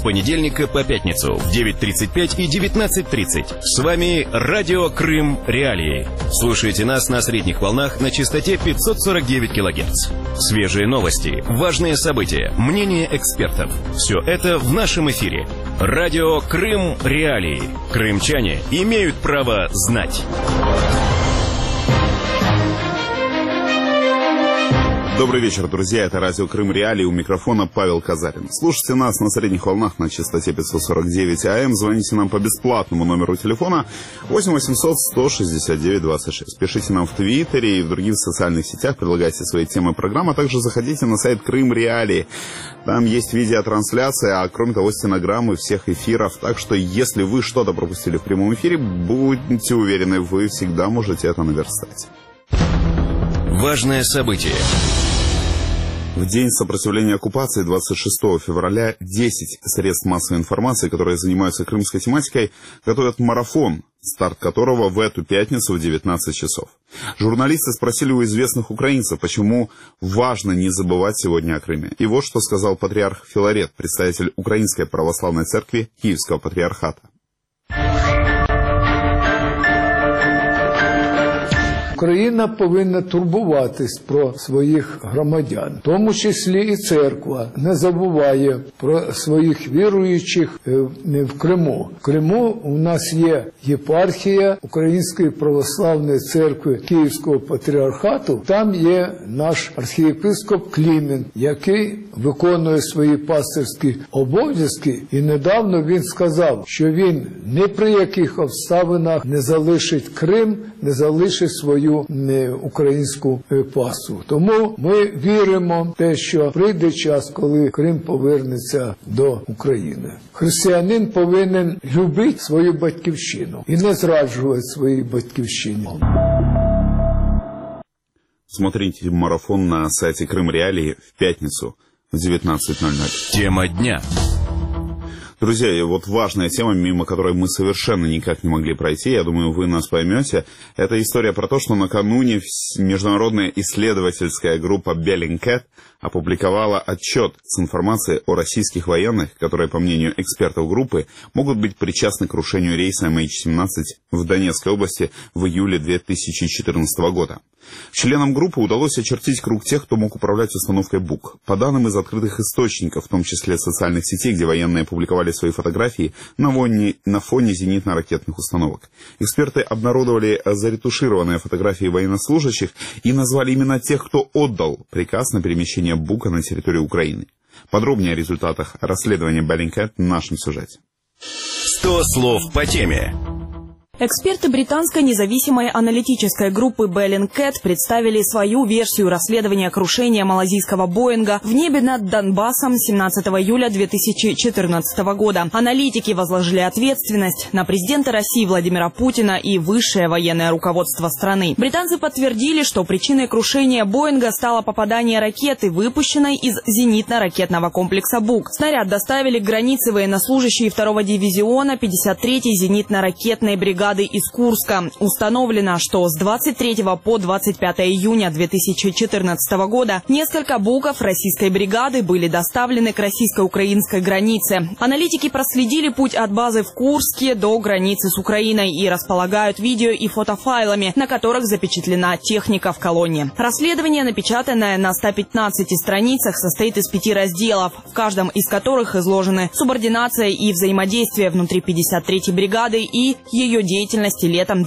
с понедельника по пятницу в 9:35 и 19:30. С вами Радио Крым Реалии. Слушайте нас на средних волнах на частоте 549 кГц. Свежие новости, важные события, мнения экспертов. Все это в нашем эфире. Радио Крым Реалии. Крымчане имеют право знать. Добрый вечер, друзья. Это радио Крым Реалии. У микрофона Павел Казарин. Слушайте нас на средних волнах на частоте 549 АМ. Звоните нам по бесплатному номеру телефона 8 800 169 26. Пишите нам в Твиттере и в других социальных сетях. Предлагайте свои темы программы. А также заходите на сайт Крым Реалии. Там есть видеотрансляция, а кроме того стенограммы всех эфиров. Так что если вы что-то пропустили в прямом эфире, будьте уверены, вы всегда можете это наверстать. Важное событие. В день сопротивления оккупации 26 февраля 10 средств массовой информации, которые занимаются крымской тематикой, готовят марафон, старт которого в эту пятницу в 19 часов. Журналисты спросили у известных украинцев, почему важно не забывать сегодня о Крыме. И вот что сказал патриарх Филарет, представитель Украинской православной церкви Киевского патриархата. Україна повинна турбуватись про своїх громадян, в тому числі і церква не забуває про своїх віруючих в Криму. В Криму у нас є єпархія Української православної церкви Київського патріархату. Там є наш архієпископ Клімент, який виконує свої пастирські обов'язки. І недавно він сказав, що він ні при яких обставинах не залишить Крим, не залишить свою українську пасу. Тому ми віримо в те, що прийде час, коли Крим повернеться до України. Християнин повинен любити свою батьківщину і не зраджувати своїй батьківщині. Смотрите марафон на сайте Крым Реалии в пятницу в 19:00. Тема дня. Друзья, и вот важная тема, мимо которой мы совершенно никак не могли пройти, я думаю, вы нас поймете, это история про то, что накануне международная исследовательская группа Bellingcat опубликовала отчет с информацией о российских военных, которые, по мнению экспертов группы, могут быть причастны к крушению рейса MH17 в Донецкой области в июле 2014 года. Членам группы удалось очертить круг тех, кто мог управлять установкой БУК. По данным из открытых источников, в том числе социальных сетей, где военные публиковали свои фотографии на фоне зенитно-ракетных установок. Эксперты обнародовали заретушированные фотографии военнослужащих и назвали именно тех, кто отдал приказ на перемещение БУКа на территорию Украины. Подробнее о результатах расследования Bellingcat в нашем сюжете. 100 слов по теме. Эксперты британской независимой аналитической группы Bellingcat представили свою версию расследования крушения малазийского Боинга в небе над Донбассом 17 июля 2014 года. Аналитики возложили ответственность на президента России Владимира Путина и высшее военное руководство страны. Британцы подтвердили, что причиной крушения Боинга стало попадание ракеты, выпущенной из зенитно-ракетного комплекса БУК. Снаряд доставили к границе военнослужащие 2-го дивизиона 53-й зенитно-ракетной бригады из Курска. Установлено, что с 23 по 25 июня 2014 года несколько БУКов российской бригады были доставлены к российско-украинской границе. Аналитики проследили путь от базы в Курске до границы с Украиной и располагают видео и фотофайлами, на которых запечатлена техника в колонне. Расследование, напечатанное на 115 страницах, состоит из 5 разделов, в каждом из которых изложены субординация и взаимодействие внутри 53-й бригады и ее деятельности летом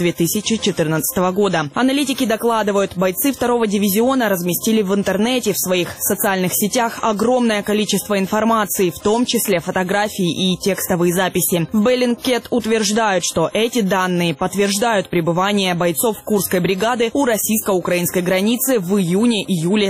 2014 года. Аналитики докладывают, бойцы 2-го дивизиона разместили в интернете, в своих социальных сетях огромное количество информации, в том числе фотографии и текстовые записи. В Bellingcat утверждают, что эти данные подтверждают пребывание бойцов Курской бригады у российско-украинской границы в июне-июле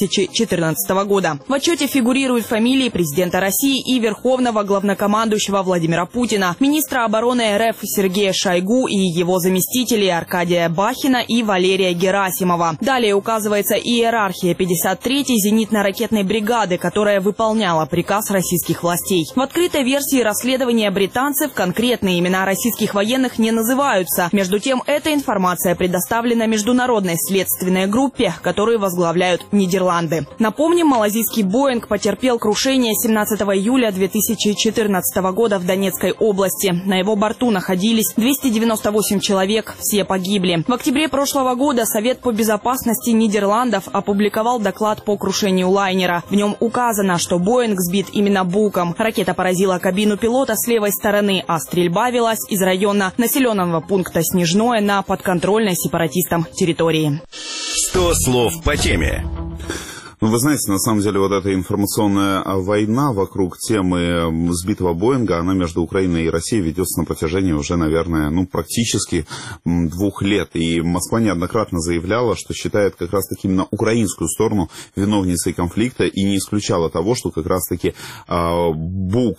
2014 года. В отчете фигурируют фамилии президента России и верховного главнокомандующего Владимира Путина, министра обороны РФ Сергея Шойгу Шойгу и его заместителей Аркадия Бахина и Валерия Герасимова. Далее указывается иерархия 53-й зенитно-ракетной бригады, которая выполняла приказ российских властей. В открытой версии расследования британцев конкретные имена российских военных не называются. Между тем, эта информация предоставлена международной следственной группе, которую возглавляют Нидерланды. Напомним, малазийский «Боинг» потерпел крушение 17 июля 2014 года в Донецкой области. На его борту находились 298 человек, все погибли. В октябре прошлого года Совет по безопасности Нидерландов опубликовал доклад по крушению лайнера. В нем указано, что «Боинг» сбит именно буком. Ракета поразила кабину пилота с левой стороны, а стрельба велась из района населенного пункта Снежное на подконтрольной сепаратистам территории. 100 слов по теме. Ну, вы знаете, на самом деле, вот эта информационная война вокруг темы сбитого Боинга, она между Украиной и Россией ведется на протяжении уже, наверное, практически 2 лет. И Москва неоднократно заявляла, что считает как раз-таки именно украинскую сторону виновницей конфликта и не исключала того, что как раз-таки бук,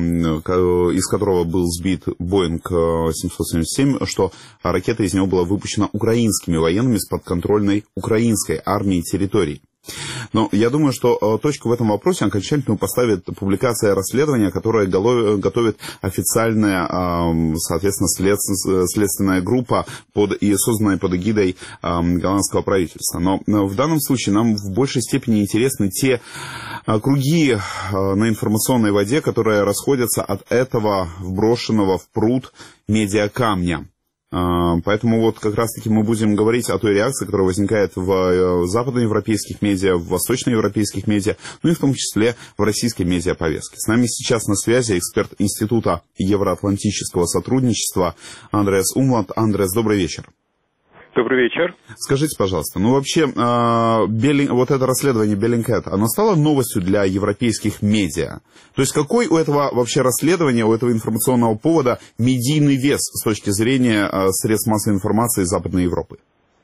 из которого был сбит Боинг 777, что ракета из него была выпущена украинскими военными с подконтрольной украинской армией территорий. Но я думаю, что точку в этом вопросе окончательно поставит публикация расследования, которое готовит официальная, соответственно, следственная группа, созданная под эгидой голландского правительства. Но в данном случае нам в большей степени интересны те круги на информационной воде, которые расходятся от этого вброшенного в пруд медиакамня. Поэтому вот как раз-таки мы будем говорить о той реакции, которая возникает в западноевропейских медиа, в восточноевропейских медиа, ну и в том числе в российской медиаповестке. С нами сейчас на связи эксперт Института евроатлантического сотрудничества Андреас Умланд. Андреас, добрый вечер. Добрый вечер. Скажите, пожалуйста, вообще вот это расследование Bellingcat, оно стало новостью для европейских медиа? То есть какой у этого вообще расследования, у этого информационного повода медийный вес с точки зрения средств массовой информации Западной Европы?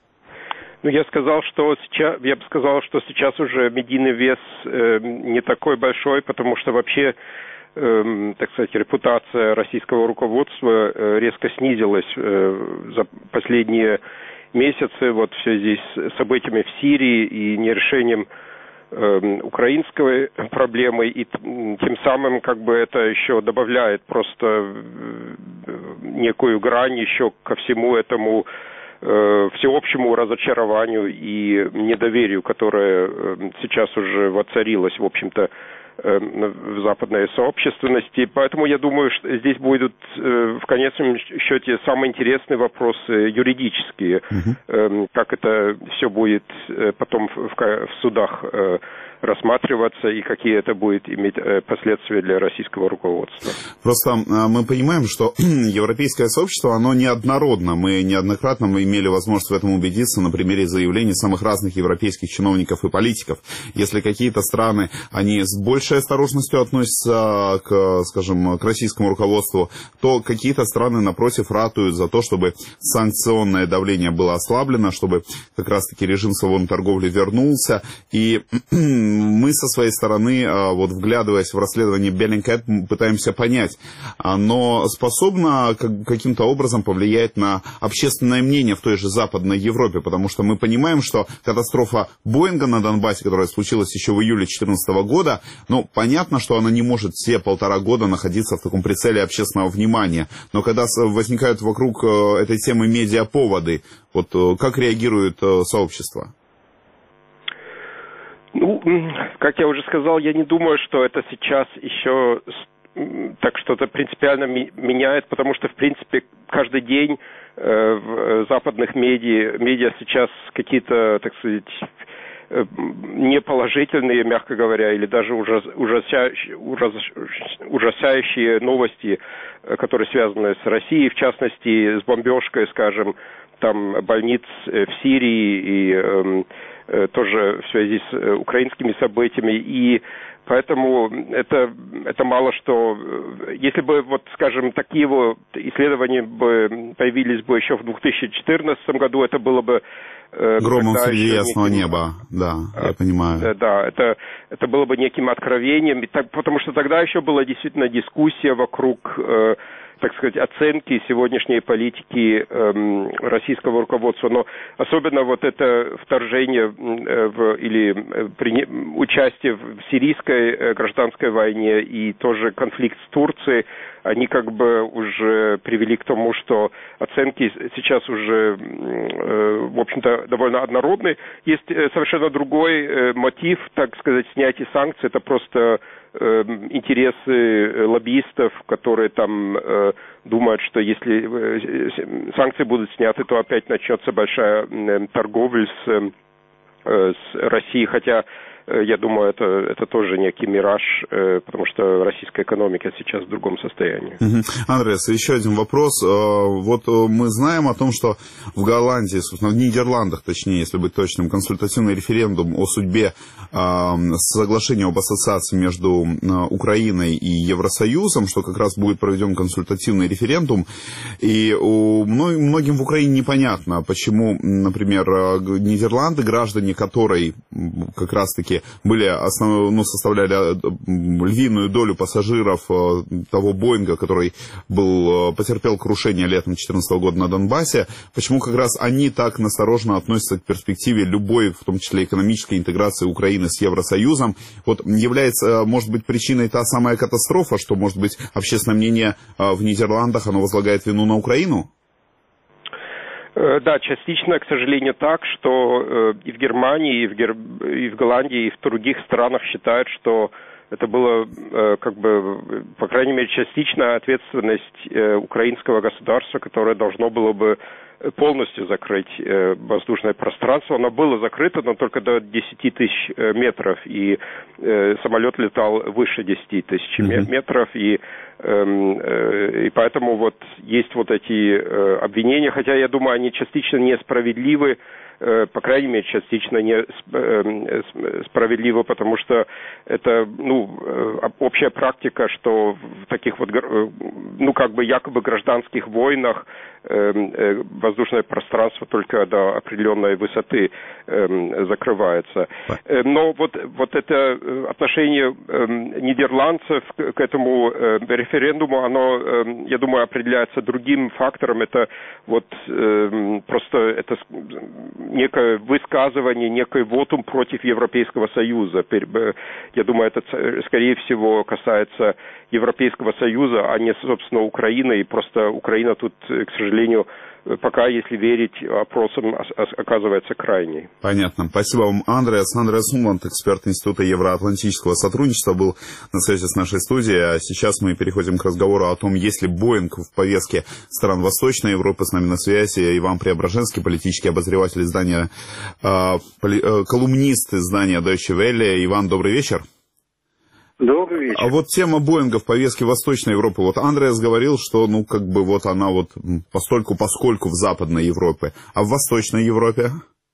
Я бы сказал, что сейчас уже медийный вес не такой большой, потому что вообще, так сказать, репутация российского руководства резко снизилась за последние месяцы в связи с событиями в Сирии и нерешением украинской проблемы, и тем самым это еще добавляет просто некую грань еще ко всему этому всеобщему разочарованию и недоверию, которое сейчас уже воцарилось, в общем-то, в западной сообщественности. Поэтому я думаю, что здесь будут в конечном счете самые интересные вопросы юридические, как это все будет потом в судах рассматриваться и какие это будет иметь последствия для российского руководства. Просто мы понимаем, что европейское сообщество, оно неоднородно. Мы неоднократно имели возможность в этом убедиться на примере заявлений самых разных европейских чиновников и политиков. Если какие-то страны, они с большей осторожностью относятся к российскому руководству, то какие-то страны, напротив, ратуют за то, чтобы санкционное давление было ослаблено, чтобы как раз-таки режим свободной торговли вернулся. И мы со своей стороны, вглядываясь в расследование Bellingcat, пытаемся понять, оно способно каким-то образом повлиять на общественное мнение в той же Западной Европе, потому что мы понимаем, что катастрофа Боинга на Донбассе, которая случилась еще в июле 2014 года, понятно, что она не может все 1,5 года находиться в таком прицеле общественного внимания, но когда возникают вокруг этой темы медиаповоды, как реагирует сообщество? Как я уже сказал, я не думаю, что это сейчас еще так что-то принципиально меняет, потому что, в принципе, каждый день в западных медиа сейчас какие-то, так сказать, неположительные, мягко говоря, или даже ужасающие новости, которые связаны с Россией, в частности, с бомбежкой, скажем, больниц в Сирии и тоже в связи с украинскими событиями, и поэтому это мало что. Если бы, скажем, такие исследования бы появились бы еще в 2014 году, это было бы громом среди ясного неба, да, я понимаю. Да, это было бы неким откровением, потому что тогда еще была действительно дискуссия вокруг так сказать, оценки сегодняшней политики российского руководства. Но особенно вот это вторжение участие в сирийской гражданской войне и тоже конфликт с Турцией, они как бы уже привели к тому, что оценки сейчас уже, в общем-то, довольно однородные. Есть совершенно другой мотив, так сказать, снятия санкций. Это просто интересы лоббистов, которые там думают, что если санкции будут сняты, то опять начнется большая торговля с Россией, хотя я думаю, это тоже некий мираж, потому что российская экономика сейчас в другом состоянии. Андреас, еще один вопрос. Вот мы знаем о том, что в Голландии, собственно, в Нидерландах, точнее, если быть точным, консультативный референдум о судьбе соглашения об ассоциации между Украиной и Евросоюзом, что как раз будет проведен консультативный референдум. И многим в Украине непонятно, почему, например, Нидерланды, граждане которой как раз-таки составляли львиную долю пассажиров того Боинга, который потерпел крушение летом 2014 года на Донбассе, почему как раз они так настороженно относятся к перспективе любой, в том числе экономической интеграции Украины с Евросоюзом. Вот является, может быть, причиной та самая катастрофа, что, может быть, общественное мнение в Нидерландах, оно возлагает вину на Украину? Да, частично, к сожалению, так, что и в Германии, и в Голландии, и в других странах считают, что это было, как бы, по крайней мере, частичная ответственность украинского государства, которое должно было бы полностью закрыть воздушное пространство. Оно было закрыто, но только до 10 тысяч метров, и самолет летал выше 10 тысяч метров, и поэтому вот есть вот эти обвинения, хотя, я думаю, они частично несправедливы, по крайней мере, частично несправедливо, потому что это, общая практика, что в таких вот, якобы гражданских войнах воздушное пространство только до определенной высоты закрывается. Но вот это отношение нидерландцев к этому референдуму, оно, я думаю, определяется другим фактором. Это вот просто это некое высказывание, некий вотум против Европейского Союза. Я думаю, это, скорее всего, касается Европейского Союза, а не, собственно, Украины. И просто Украина тут, к сожалению, пока, если верить опросам, оказывается крайней. Понятно. Спасибо вам, Андреас. Андреас Умланд, эксперт Института евроатлантического сотрудничества, был на связи с нашей студией. А сейчас мы переходим к разговору о том, есть ли Боинг в повестке стран Восточной Европы. С нами на связи Иван Преображенский, политический обозреватель издания, колумнист издания Deutsche Welle. Иван, добрый вечер. Добрый вечер. А вот тема Боинга в повестке Восточной Европы. Вот Андреас говорил, что, она постольку-поскольку в Западной Европе. А в Восточной Европе?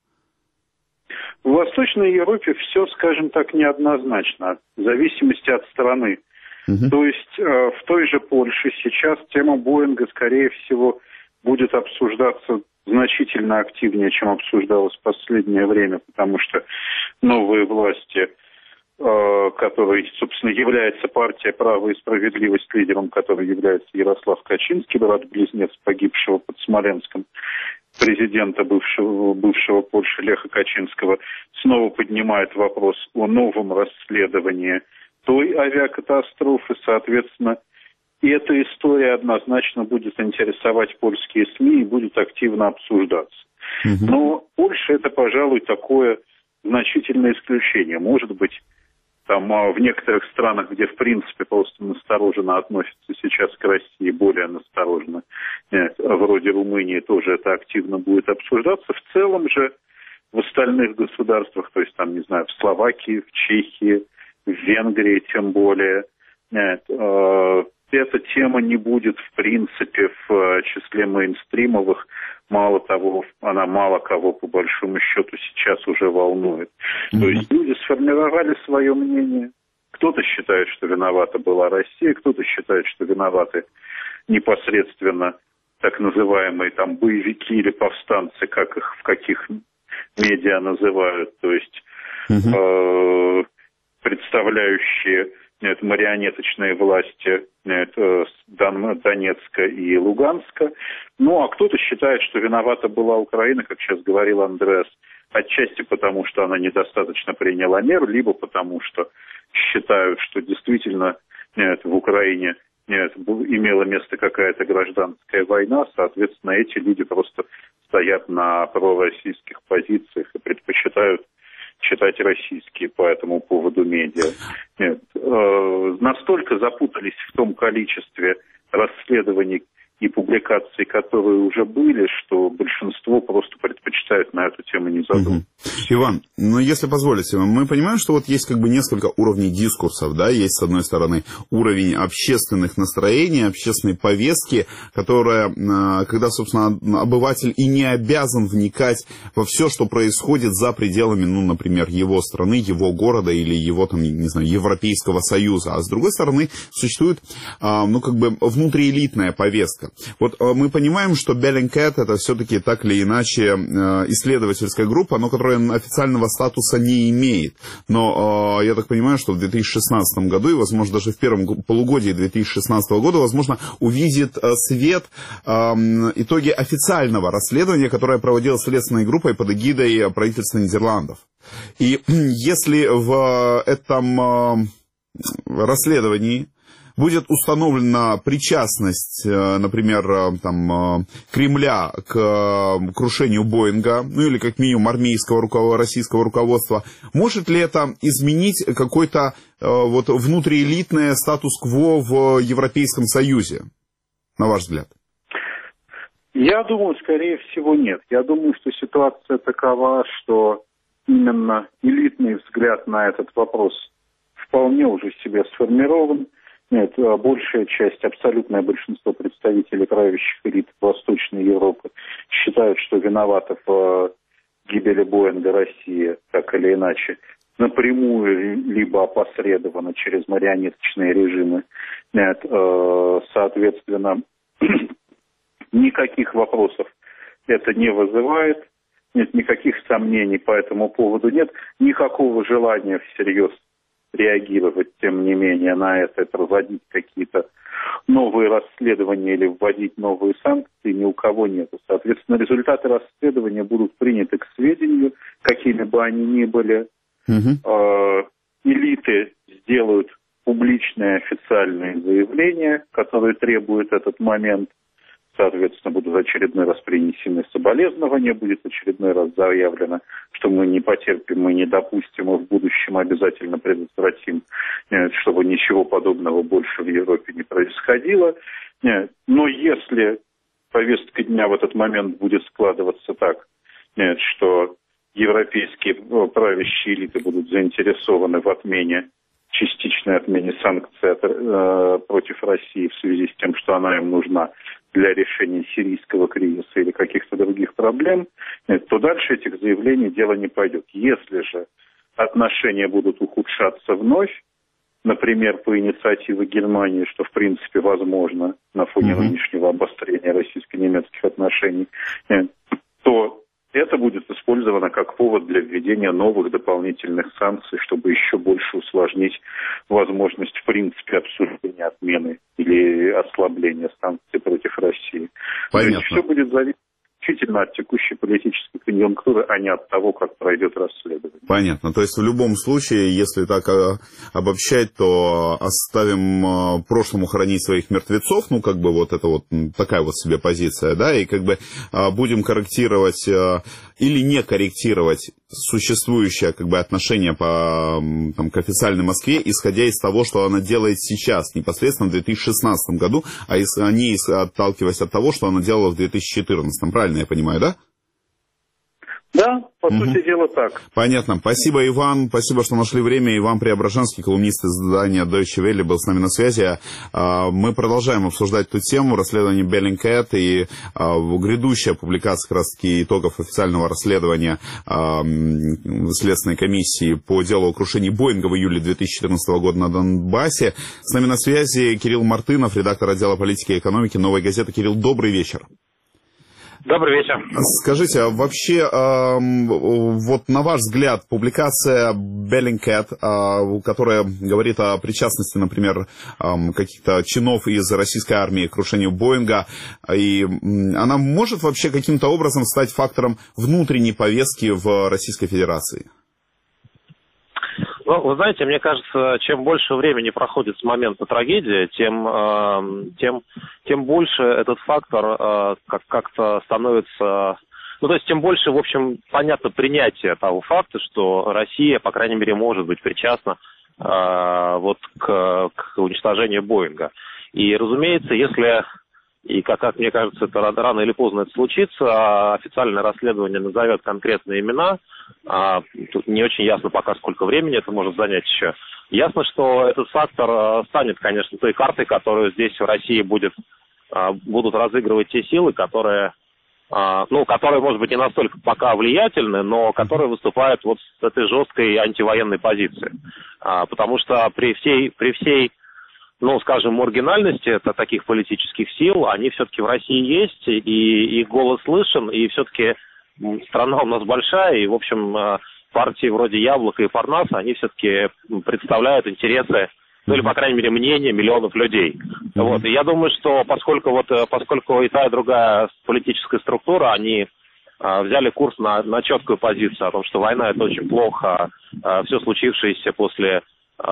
В Восточной Европе все, скажем так, неоднозначно, в зависимости от страны. То есть в той же Польше сейчас тема Боинга, скорее всего, будет обсуждаться значительно активнее, чем обсуждалось в последнее время, потому что новые власти, которой, собственно, является партия «Право и справедливость», лидером которой является Ярослав Качинский, брат-близнец погибшего под Смоленском президента бывшего Польши Леха Качинского, снова поднимает вопрос о новом расследовании той авиакатастрофы. Соответственно, и эта история однозначно будет интересовать польские СМИ и будет активно обсуждаться. Но Польша — это, пожалуй, такое значительное исключение. Может быть, там в некоторых странах, где, в принципе, просто настороженно относятся сейчас к России, более настороженно, вроде Румынии, тоже это активно будет обсуждаться. В целом же в остальных государствах, то есть, там, не знаю, в Словакии, в Чехии, в Венгрии тем более, эта тема не будет, в принципе, в числе мейнстримовых. Мало того, она мало кого, по большому счету, сейчас уже волнует. То есть люди сформировали свое мнение. Кто-то считает, что виновата была Россия, кто-то считает, что виноваты непосредственно так называемые там боевики или повстанцы, как их в каких медиа называют, то есть представляющие марионеточные власти Донецка и Луганска. Ну, а кто-то считает, что виновата была Украина, как сейчас говорил Андреас, отчасти потому, что она недостаточно приняла мер, либо потому, что считают, что действительно в Украине имела место какая-то гражданская война, соответственно, эти люди просто стоят на пророссийских позициях и предпочитают читать российские по этому поводу медиа. Настолько запутались в том количестве расследований и публикаций, которые уже были, что большинство просто предпочитают на эту тему не задумываться. Иван, если позволите, мы понимаем, что вот есть как бы несколько уровней дискурсов, да, есть, с одной стороны, уровень общественных настроений, общественной повестки, которая, когда, собственно, обыватель и не обязан вникать во все, что происходит за пределами, например, его страны, его города или его, не знаю, Европейского Союза, а с другой стороны, существует, внутриэлитная повестка. Вот мы понимаем, что Bellingcat это все-таки так или иначе исследовательская группа, но которая официального статуса не имеет. Но я так понимаю, что в 2016 году, и, возможно, даже в первом полугодии 2016 года, возможно, увидит свет итоги официального расследования, которое проводилось следственной группой под эгидой правительства Нидерландов. И если в этом расследовании будет установлена причастность, например, Кремля к крушению Боинга, или как минимум армейского российского руководства, может ли это изменить какой-то внутриэлитный статус-кво в Европейском Союзе, на ваш взгляд? Я думаю, скорее всего, нет. Я думаю, что ситуация такова, что именно элитный взгляд на этот вопрос вполне уже себе сформирован. Нет, большая часть, абсолютное большинство представителей правящих элит Восточной Европы считают, что виновата в гибели Боинга Россия, так или иначе, напрямую, либо опосредованно через марионеточные режимы. Нет, соответственно, никаких вопросов это не вызывает, нет никаких сомнений по этому поводу, нет никакого желания всерьез реагировать, тем не менее, на это, проводить какие-то новые расследования или вводить новые санкции, ни у кого нет. Соответственно, результаты расследования будут приняты к сведению, какими бы они ни были. Элиты сделают публичные официальные заявления, которые требуют этот момент. Соответственно, будут очередной раз принесены соболезнования, будет очередной раз заявлено, что мы не потерпим, мы не допустим, и в будущем обязательно предотвратим, чтобы ничего подобного больше в Европе не происходило. Но если повестка дня в этот момент будет складываться так, что европейские правящие элиты будут заинтересованы в частичной отмене санкций против России в связи с тем, что она им нужна для решения сирийского кризиса или каких-то других проблем, то дальше этих заявлений дело не пойдет. Если же отношения будут ухудшаться вновь, например, по инициативе Германии, что в принципе возможно на фоне нынешнего обострения российско-немецких отношений, то это будет использовано как повод для введения новых дополнительных санкций, чтобы еще больше усложнить возможность в принципе обсуждения отмены или ослабления санкций против России. Понятно. Все будет зависеть исключительно от текущей политической конъюнктуры, а не от того, как пройдет расследование. Понятно. То есть в любом случае, если так обобщать, то оставим прошлому хоронить своих мертвецов, это такая вот себе позиция, да, и будем корректировать или не корректировать существующее отношение к официальной Москве, исходя из того, что она делает сейчас, непосредственно в 2016 году, а не отталкиваясь от того, что она делала в 2014. Правильно я понимаю, да? Да, по сути дела так. Понятно. Спасибо, Иван. Спасибо, что нашли время. Иван Преображенский, колумнист издания Deutsche Welle, был с нами на связи. Мы продолжаем обсуждать эту тему, расследование Bellingcat и грядущая публикация как раз-таки итогов официального расследования Следственной комиссии по делу о крушении Боинга в июле 2014 года на Донбассе. С нами на связи Кирилл Мартынов, редактор отдела политики и экономики «Новой газеты». Кирилл, добрый вечер. Добрый вечер. Скажите, а вообще, вот на ваш взгляд, публикация Bellingcat, которая говорит о причастности, например, каких-то чинов из российской армии к крушению Боинга, и она может вообще каким-то образом стать фактором внутренней повестки в Российской Федерации? Ну, вы знаете, мне кажется, чем больше времени проходит с момента трагедии, тем больше этот фактор как-то становится... Ну, то есть, тем больше, в общем, понятно принятие того факта, что Россия, по крайней мере, может быть причастна вот к уничтожению Боинга. И, разумеется, если... И, как мне кажется, это рано или поздно это случится, официальное расследование назовет конкретные имена. Тут не очень ясно пока, сколько времени это может занять еще. Ясно, что этот фактор станет, конечно, той картой, которую здесь в России будут разыгрывать те силы, которые, может быть, не настолько пока влиятельны, но которые выступают вот с этой жесткой антивоенной позиции. Потому что при всей скажем, маргинальности таких политических сил, они все-таки в России есть, и их голос слышен, и все-таки страна у нас большая, и, в общем, партии вроде Яблока и Парнаса, они все-таки представляют интересы, или, по крайней мере, мнения миллионов людей. Вот. И я думаю, что поскольку и та, и другая политическая структура, они взяли курс на четкую позицию о том, что война — это очень плохо, все случившееся после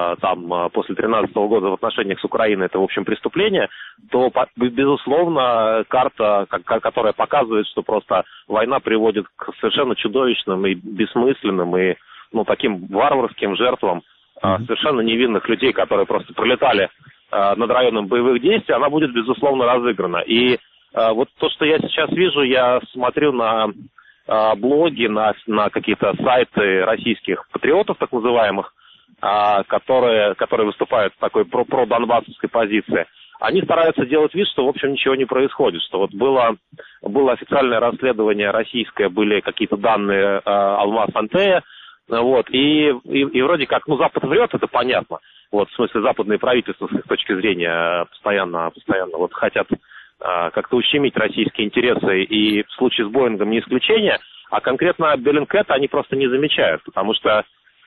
2013 года в отношениях с Украиной, это, в общем, преступление, то, безусловно, карта, которая показывает, что просто война приводит к совершенно чудовищным и бессмысленным и, таким варварским жертвам совершенно невинных людей, которые просто пролетали над районом боевых действий, она будет, безусловно, разыграна. И вот то, что я сейчас вижу, я смотрю на блоги, на какие-то сайты российских патриотов, так называемых, которые выступают в такой про-донбассовской позиции, они стараются делать вид, что, в общем, ничего не происходит, что вот было официальное расследование российское, были какие-то данные Алмаз Антея, вот, и вроде как, Запад врет, это понятно, вот, в смысле, западные правительства, с их точки зрения, постоянно вот хотят как-то ущемить российские интересы, и в случае с Боингом не исключение, а конкретно Bellingcat они просто не замечают, потому что,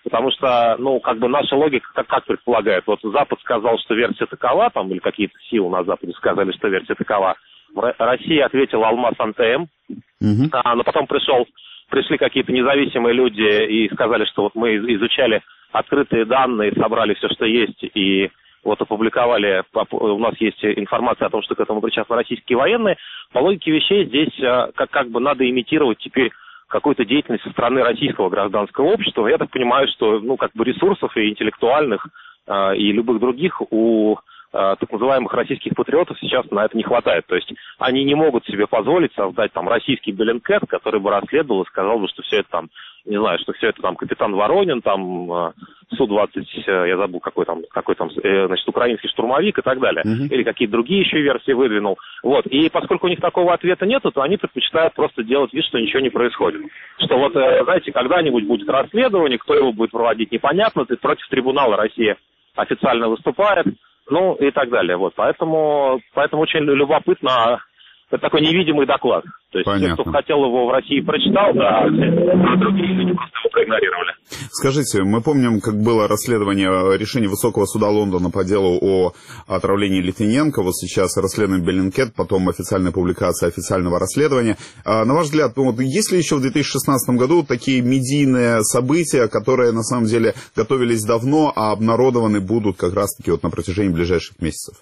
наша логика как предполагает. Вот Запад сказал, что версия такова, или какие-то силы на Западе сказали, что версия такова. Россия ответила Алмаз Антеем, но потом пришли какие-то независимые люди и сказали, что вот мы изучали открытые данные, собрали все, что есть, и вот опубликовали, у нас есть информация о том, что к этому причастны российские военные. По логике вещей здесь как бы надо имитировать теперь какую-то деятельность со стороны российского гражданского общества. Я так понимаю, что, ресурсов и интеллектуальных, и любых других у так называемых российских патриотов сейчас на это не хватает. То есть они не могут себе позволить создать российский Bellingcat, который бы расследовал и сказал бы, что все это что все это капитан Воронин, Су-20, я забыл, какой украинский штурмовик и так далее. Или какие-то другие еще версии выдвинул. Вот. И поскольку у них такого ответа нет, то они предпочитают просто делать вид, что ничего не происходит. Что знаете, когда-нибудь будет расследование, кто его будет проводить, непонятно, против трибунала Россия официально выступает, и так далее. Вот. Поэтому очень любопытно, это такой невидимый доклад. То есть те, кто хотел его в России, прочитал, а другие люди просто его проигнорировали. Скажите, мы помним, как было расследование решения Высокого суда Лондона по делу о отравлении Литвиненко. Вот сейчас расследование Bellingcat, потом официальная публикация официального расследования. На ваш взгляд, есть ли еще в 2016 году такие медийные события, которые на самом деле готовились давно, а обнародованы будут как раз-таки на протяжении ближайших месяцев?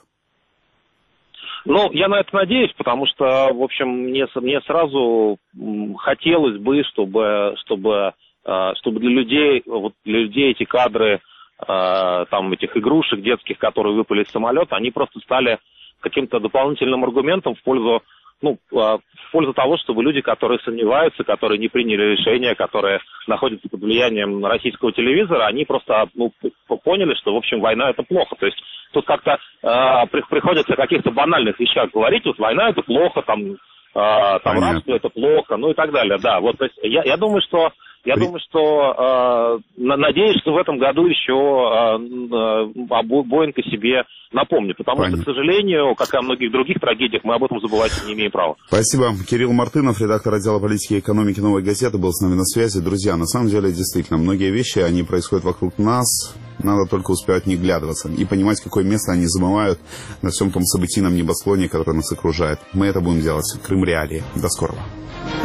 Я на это надеюсь, потому что, в общем, мне сразу хотелось бы, чтобы для людей эти кадры этих игрушек детских, которые выпали из самолета, они просто стали каким-то дополнительным аргументом в пользу того, чтобы люди, которые сомневаются, которые не приняли решения, которые находятся под влиянием российского телевизора, они просто поняли, что, в общем, война — это плохо. То есть тут как-то приходится о каких-то банальных вещах говорить, война — это плохо, рабство — это плохо, и так далее. Да, вот, то есть я думаю, что Я думаю, что, надеюсь, что в этом году еще Боинг о себе напомнит, потому что, к сожалению, как и о многих других трагедиях, мы об этом забывать не имеем права. Спасибо. Кирилл Мартынов, редактор отдела политики и экономики «Новой газеты», был с нами на связи. Друзья, на самом деле, действительно, многие вещи, они происходят вокруг нас, надо только успевать в них вглядываться и понимать, какое место они занимают на всем том событийном небосклоне, который нас окружает. Мы это будем делать. Крым Реалии. До скорого.